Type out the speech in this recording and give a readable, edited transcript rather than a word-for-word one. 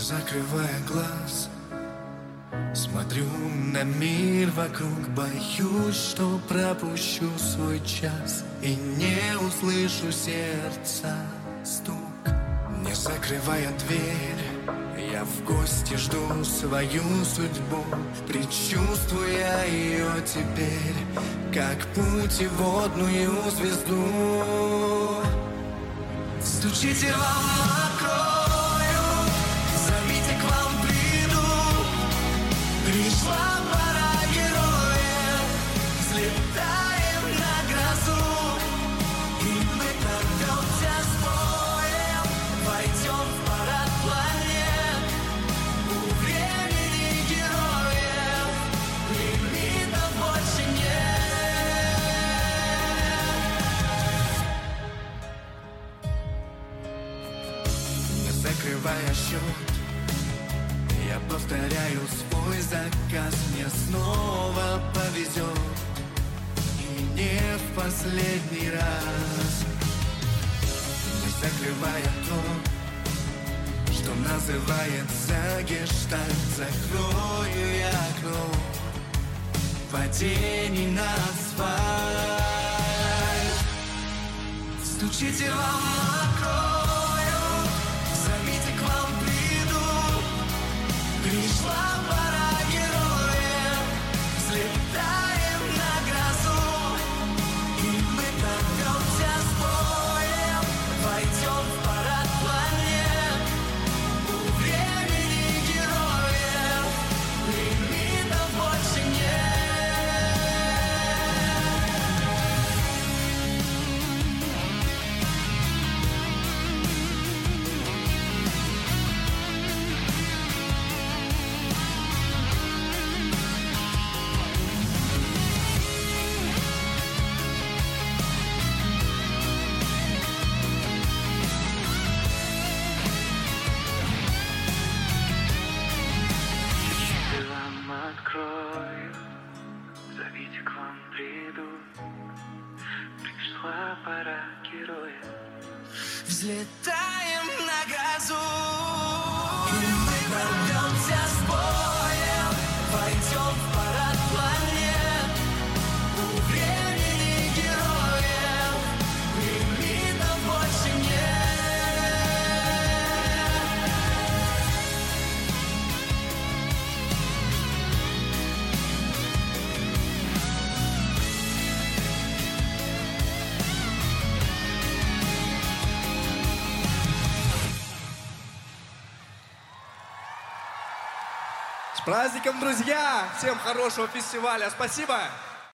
закрывая глаз, смотрю на мир вокруг, боюсь, что пропущу свой час и не услышу сердца стук. Не закрывая дверь, я в гости жду свою судьбу, предчувствуя ее теперь, как путеводную звезду. Стучите, вам открою, зовите, к вам приду. Пришла пора героев, взлетаем на грозу, и мы прорвемся с боем, войдем в парад планет. У времени героев лимитов больше нет. Не закрывая счет, я повторяю свой заказ, мне снова повезет, и не в последний раз. Не закрывая то, что называется гештальт, закрою я окно падений на асфальт. Стучите, вам открою, зовите, к вам приду. Пришла пора героев, взлетаем на грозу, и мы прорвемся с боем, войдем в парад планет. У времени героев лимитов больше нет. Открою, зовите, к вам приду. Пришла пора героев. Взлетаем на грозу, и мы прорвемся с боем, войдем в парад планет. У времени героев лимитов больше нет. С праздником, друзья! Всем хорошего фестиваля! Спасибо!